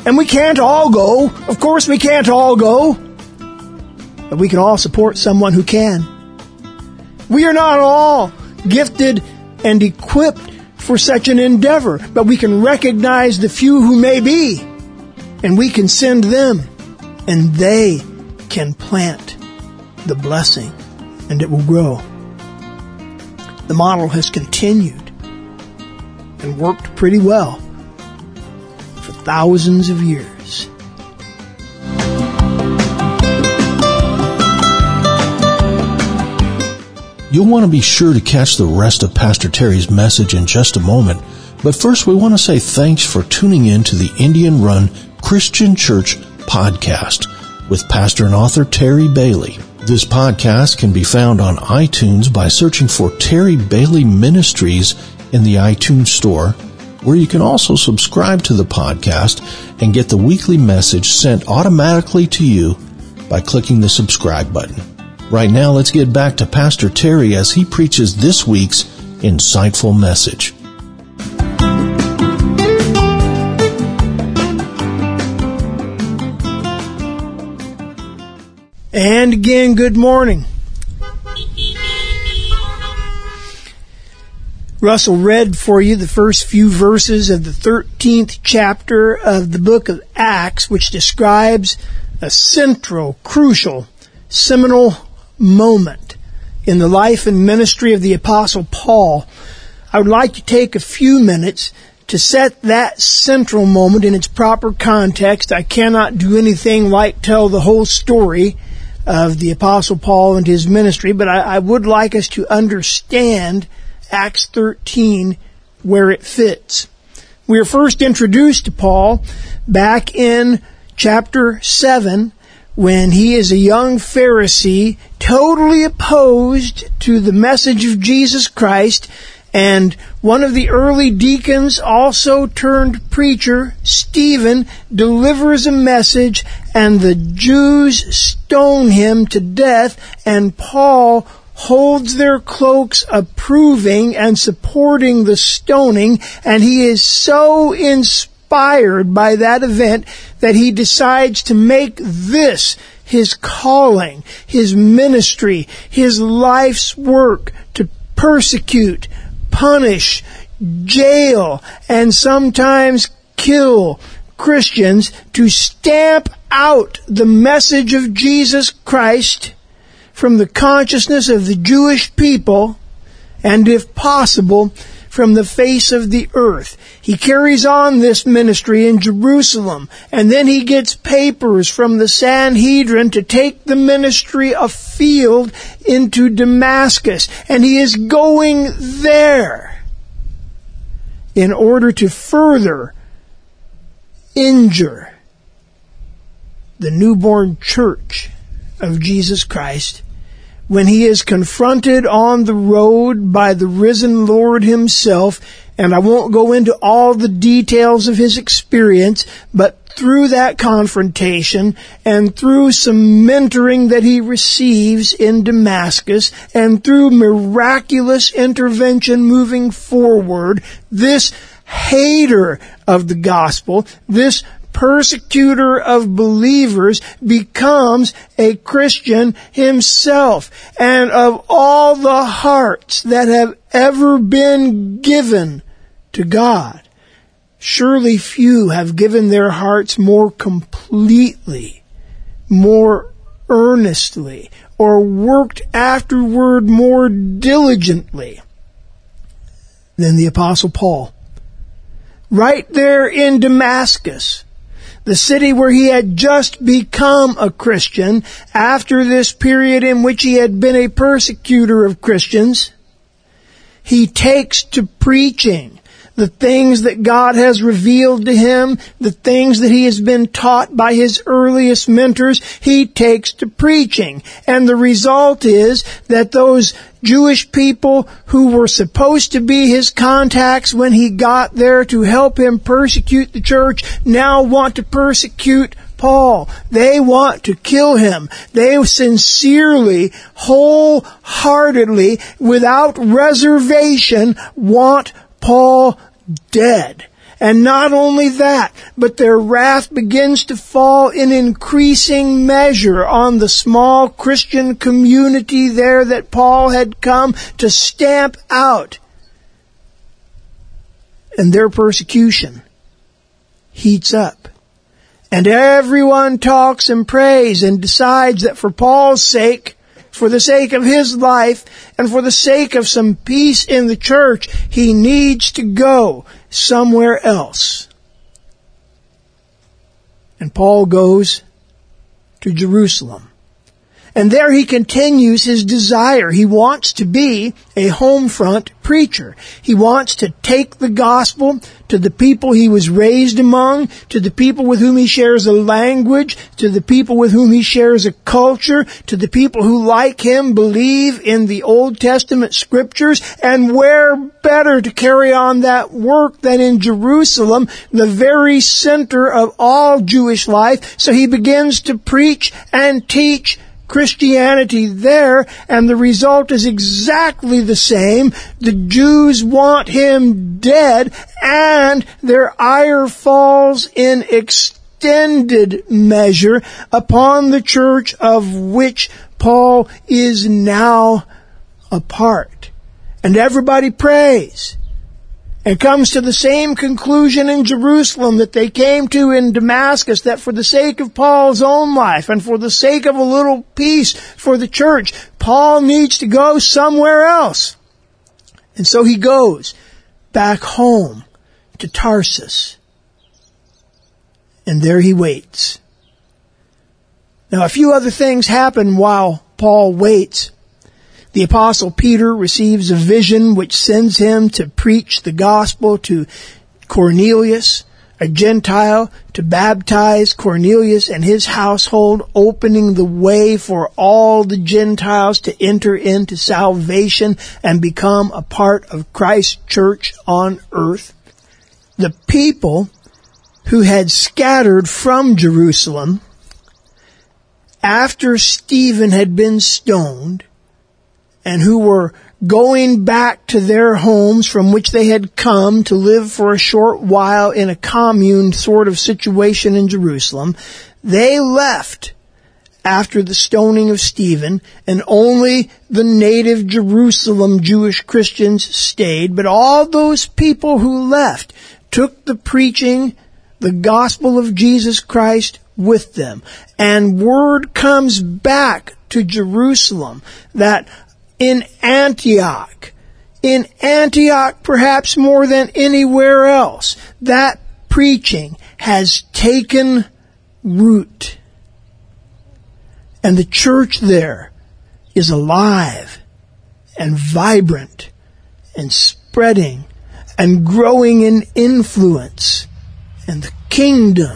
And we can't all go. Of course we can't all go. But we can all support someone who can. We are not all gifted and equipped for such an endeavor, but we can recognize the few who may be, and we can send them, and they can plant the blessing, and it will grow. The model has continued and worked pretty well for thousands of years. You'll want to be sure to catch the rest of Pastor Terry's message in just a moment, but first we want to say thanks for tuning in to the Indian Run Christian Church podcast with pastor and author Terry Bailey. This podcast can be found on iTunes by searching for Terry Bailey Ministries in the iTunes Store, where you can also subscribe to the podcast and get the weekly message sent automatically to you by clicking the subscribe button. Right now, let's get back to Pastor Terry as he preaches this week's insightful message. And again, good morning. Russell read for you the first few verses of the 13th chapter of the book of Acts, which describes a central, crucial, seminal moment in the life and ministry of the Apostle Paul. I would like to take a few minutes to set that central moment in its proper context. I cannot do anything like tell the whole story of the Apostle Paul and his ministry, but I would like us to understand Acts 13 where it fits. We are first introduced to Paul back in chapter 7 when he is a young Pharisee, totally opposed to the message of Jesus Christ, and one of the early deacons, also turned preacher, Stephen, delivers a message, and the Jews stone him to death, and Paul holds their cloaks approving and supporting the stoning, and he is so inspired by that event that he decides to make this his calling, his ministry, his life's work, to persecute, punish, jail, and sometimes kill Christians, to stamp out the message of Jesus Christ from the consciousness of the Jewish people, and if possible, from the face of the earth. He carries on this ministry in Jerusalem, and then he gets papers from the Sanhedrin to take the ministry afield into Damascus, and he is going there in order to further injure the newborn church of Jesus Christ when he is confronted on the road by the risen Lord himself. And I won't go into all the details of his experience, but through that confrontation and through some mentoring that he receives in Damascus and through miraculous intervention moving forward, this hater of the gospel, this persecutor of believers, becomes a Christian himself. And of all the hearts that have ever been given to God, surely few have given their hearts more completely, more earnestly, or worked afterward more diligently than the Apostle Paul. Right there in Damascus, the city where he had just become a Christian after this period in which he had been a persecutor of Christians, he takes to preaching the things that God has revealed to him, the things that he has been taught by his earliest mentors. He takes to preaching. And the result is that those Jewish people who were supposed to be his contacts when he got there to help him persecute the church now want to persecute Paul. They want to kill him. They sincerely, wholeheartedly, without reservation, want Paul dead. And not only that, but their wrath begins to fall in increasing measure on the small Christian community there that Paul had come to stamp out. And their persecution heats up. And everyone talks and prays and decides that for Paul's sake, for the sake of his life, and for the sake of some peace in the church, he needs to go somewhere else. And Paul goes to Jerusalem. And there he continues his desire. He wants to be a home front preacher. He wants to take the gospel to the people he was raised among, to the people with whom he shares a language, to the people with whom he shares a culture, to the people who, like him, believe in the Old Testament scriptures. And where better to carry on that work than in Jerusalem, the very center of all Jewish life. So he begins to preach and teach Christianity there, and the result is exactly the same. The Jews want him dead, and their ire falls in extended measure upon the church of which Paul is now a part. And everybody prays and comes to the same conclusion in Jerusalem that they came to in Damascus, that for the sake of Paul's own life and for the sake of a little peace for the church, Paul needs to go somewhere else. And so he goes back home to Tarsus. And there he waits. Now, a few other things happen while Paul waits. The Apostle Peter receives a vision which sends him to preach the gospel to Cornelius, a Gentile, to baptize Cornelius and his household, opening the way for all the Gentiles to enter into salvation and become a part of Christ's church on earth. The people who had scattered from Jerusalem after Stephen had been stoned, and who were going back to their homes from which they had come to live for a short while in a commune sort of situation in Jerusalem, they left after the stoning of Stephen, and only the native Jerusalem Jewish Christians stayed. But all those people who left took the preaching, the gospel of Jesus Christ with them. And word comes back to Jerusalem that in Antioch perhaps more than anywhere else, that preaching has taken root. And the church there is alive and vibrant and spreading and growing in influence. And the kingdom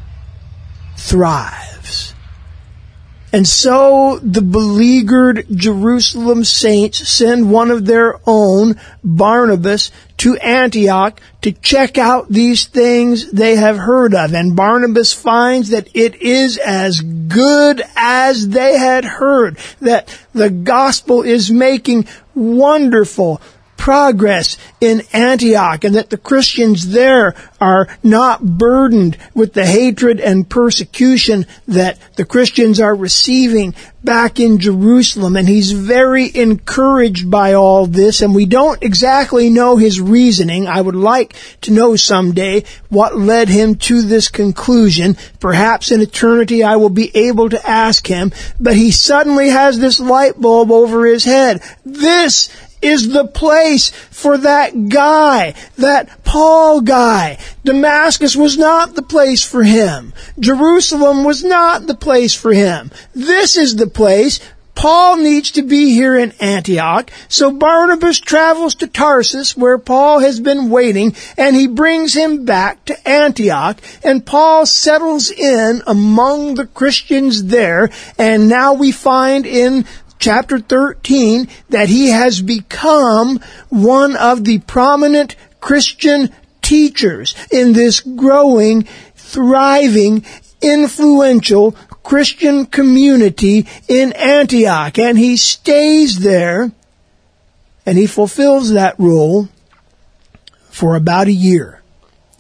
thrives. And so the beleaguered Jerusalem saints send one of their own, Barnabas, to Antioch to check out these things they have heard of. And Barnabas finds that it is as good as they had heard, that the gospel is making wonderful progress in Antioch, and that the Christians there are not burdened with the hatred and persecution that the Christians are receiving back in Jerusalem. And he's very encouraged by all this, and we don't exactly know his reasoning. I would like to know someday what led him to this conclusion. Perhaps in eternity I will be able to ask him, but he suddenly has this light bulb over his head. This is the place for that guy, that Paul guy. Damascus was not the place for him. Jerusalem was not the place for him. This is the place. Paul needs to be here in Antioch. So Barnabas travels to Tarsus, where Paul has been waiting, and he brings him back to Antioch. And Paul settles in among the Christians there. And now we find in Chapter 13, that he has become one of the prominent Christian teachers in this growing, thriving, influential Christian community in Antioch. And he stays there, and he fulfills that role for about a year.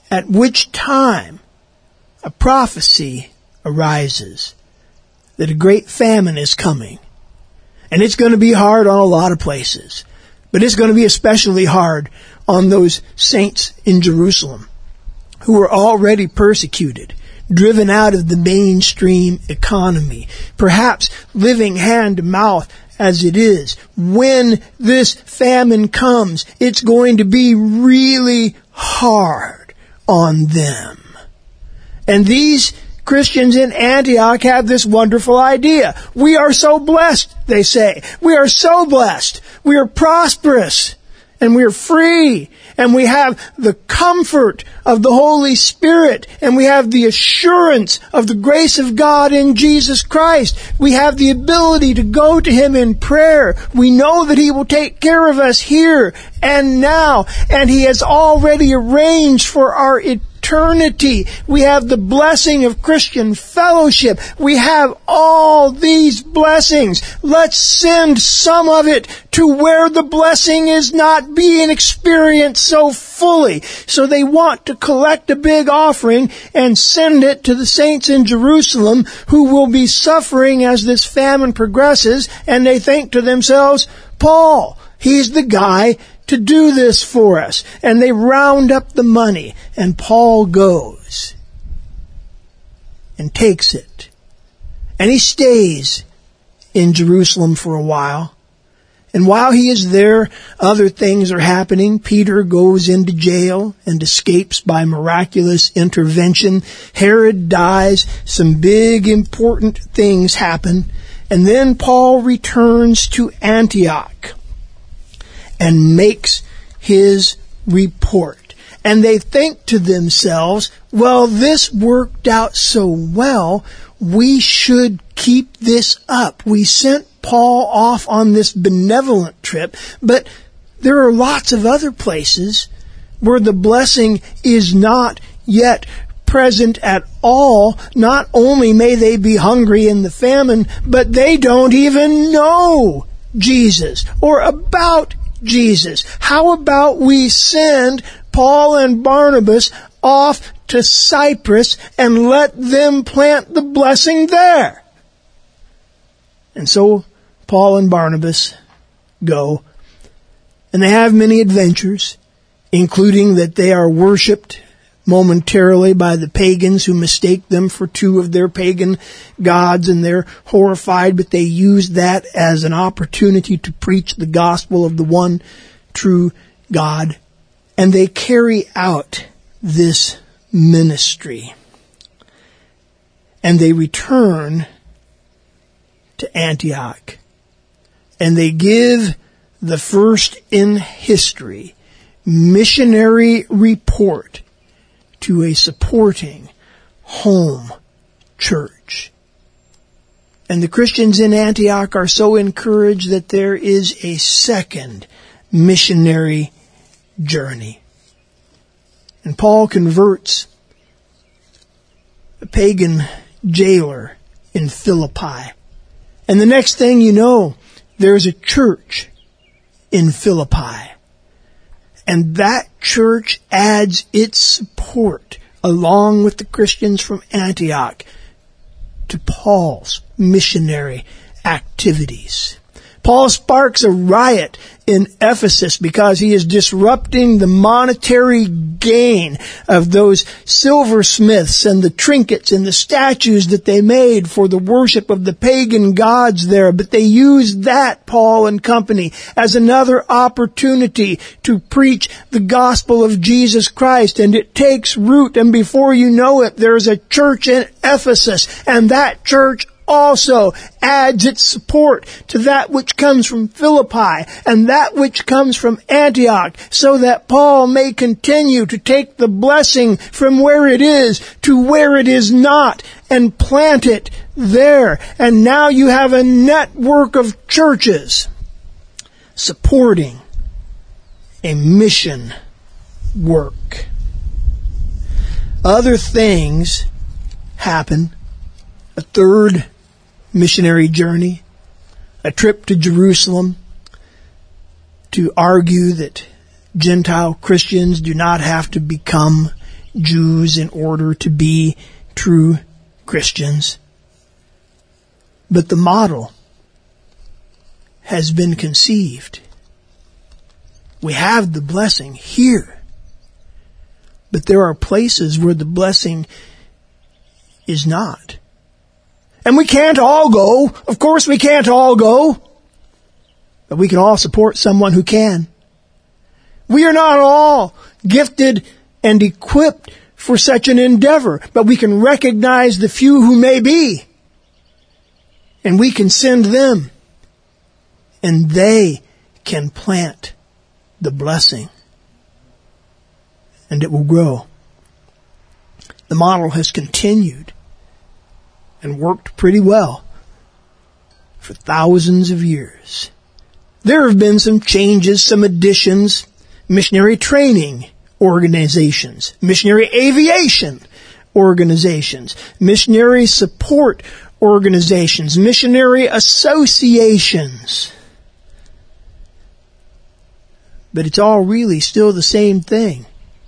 at which time a prophecy arises that a great famine is coming. And it's going to be hard on a lot of places. But it's going to be especially hard on those saints in Jerusalem who are already persecuted, driven out of the mainstream economy, perhaps living hand to mouth as it is. When this famine comes, it's going to be really hard on them. And these Christians in Antioch have this wonderful idea. We are so blessed, they say. We are so blessed. We are prosperous. And we are free. And we have the comfort of the Holy Spirit. And we have the assurance of the grace of God in Jesus Christ. We have the ability to go to Him in prayer. We know that He will take care of us here and now. And He has already arranged for our eternity. We have the blessing of Christian fellowship. We have all these blessings. Let's send some of it to where the blessing is not being experienced so fully. So they want to collect a big offering and send it to the saints in Jerusalem who will be suffering as this famine progresses. And they think to themselves, Paul, he's the guy to do this for us. And they round up the money, and Paul goes and takes it. And he stays in Jerusalem for a while. And while he is there, other things are happening. Peter goes into jail and escapes by miraculous intervention. Herod dies. Some big important things happen. And then Paul returns to Antioch and makes his report. And they think to themselves, well, this worked out so well, we should keep this up. We sent Paul off on this benevolent trip, but there are lots of other places where the blessing is not yet present at all. Not only may they be hungry in the famine, but they don't even know Jesus or about Jesus. How about we send Paul and Barnabas off to Cyprus and let them plant the blessing there? And so Paul and Barnabas go, and they have many adventures, including that they are worshipped momentarily by the pagans who mistake them for two of their pagan gods, and they're horrified, but they use that as an opportunity to preach the gospel of the one true God. And they carry out this ministry. And they return to Antioch. And they give the first in history missionary report to a supporting home church. And the Christians in Antioch are so encouraged that there is a second missionary journey. And Paul converts a pagan jailer in Philippi. And the next thing you know, there's a church in Philippi. And that church adds its support, along with the Christians from Antioch, to Paul's missionary activities. Paul sparks a riot in Ephesus because he is disrupting the monetary gain of those silversmiths and the trinkets and the statues that they made for the worship of the pagan gods there. But they used that, Paul and company, as another opportunity to preach the gospel of Jesus Christ. And it takes root, and before you know it, there's a church in Ephesus, and that church also adds its support to that which comes from Philippi and that which comes from Antioch, so that Paul may continue to take the blessing from where it is to where it is not and plant it there. And now you have a network of churches supporting a mission work. Other things happen. A third missionary journey, a trip to Jerusalem to argue that Gentile Christians do not have to become Jews in order to be true Christians. But the model has been conceived. We have the blessing here. But there are places where the blessing is not. And we can't all go. Of course we can't all go. But we can all support someone who can. We are not all gifted and equipped for such an endeavor, but we can recognize the few who may be. And we can send them. And they can plant the blessing. And it will grow. The model has continued and worked pretty well for thousands of years. There have been some changes, some additions, missionary training organizations, missionary aviation organizations, missionary support organizations, missionary associations. But it's all really still the same thing.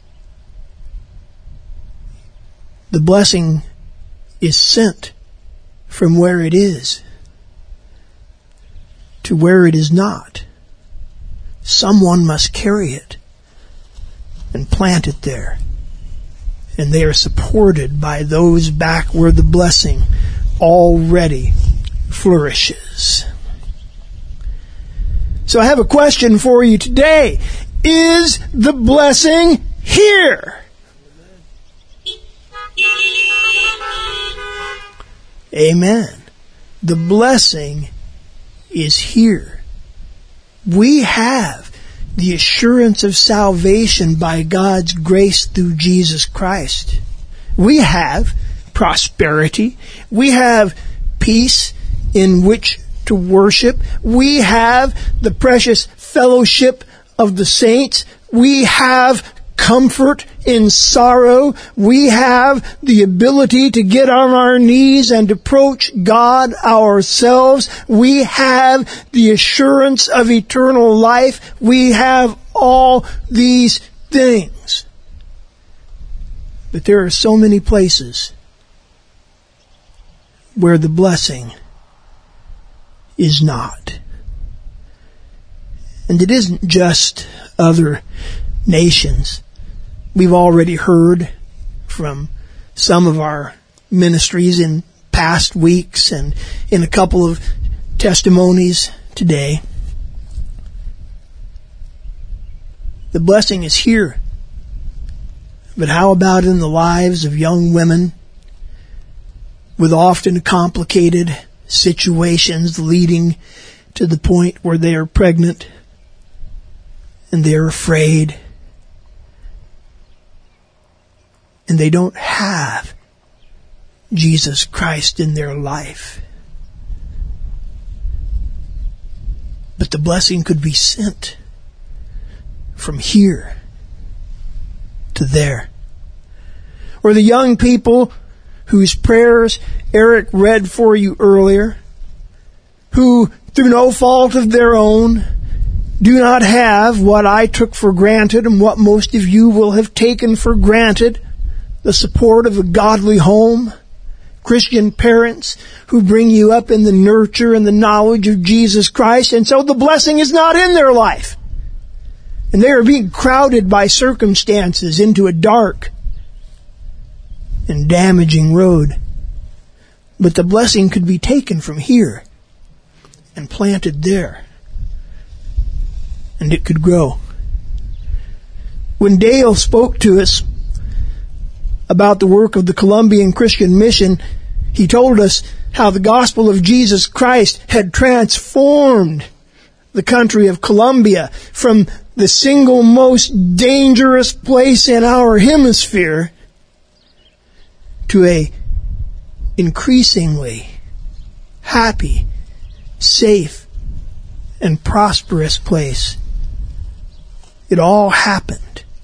The blessing is sent from where it is to where it is not. Someone must carry it and plant it there. And they are supported by those back where the blessing already flourishes. So I have a question for you today. Is the blessing here? Amen. The blessing is here. We have the assurance of salvation by God's grace through Jesus Christ. We have prosperity. We have peace in which to worship. We have the precious fellowship of the saints. We have comfort in sorrow. We have the ability to get on our knees and approach God ourselves. We have the assurance of eternal life. We have all these things. But there are so many places where the blessing is not. And it isn't just other nations. We've already heard from some of our ministries in past weeks and in a couple of testimonies today. The blessing is here. But how about in the lives of young women with often complicated situations leading to the point where they are pregnant and they're afraid and they don't have Jesus Christ in their life? But the blessing could be sent from here to there. Or the young people whose prayers Eric read for you earlier, who through no fault of their own do not have what I took for granted and what most of you will have taken for granted, the support of a godly home, Christian parents who bring you up in the nurture and the knowledge of Jesus Christ, and so the blessing is not in their life. And they are being crowded by circumstances into a dark and damaging road. But the blessing could be taken from here and planted there. And it could grow. When Dale spoke to us about the work of the Colombian Christian Mission, he told us how the gospel of Jesus Christ had transformed the country of Colombia from the single most dangerous place in our hemisphere to a increasingly happy, safe, and prosperous place. It all happened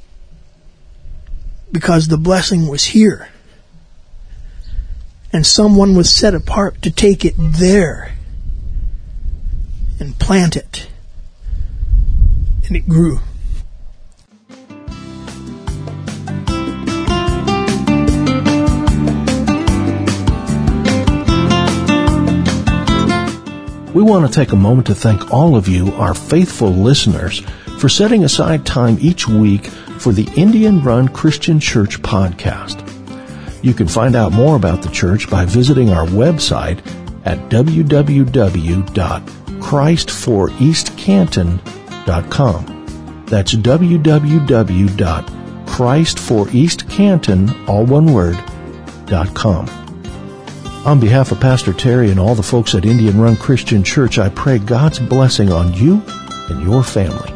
because the blessing was here. And someone was set apart to take it there and plant it. And it grew. want to take a moment to thank all of you, our faithful listeners, for setting aside time each week for the Indian Run Christian Church podcast. You can find out more about the church by visiting our website at www.christforeastcanton.com. That's www.christforeastcanton, all one word, .com. On behalf of Pastor Terry and all the folks at Indian Run Christian Church, I pray God's blessing on you and your family.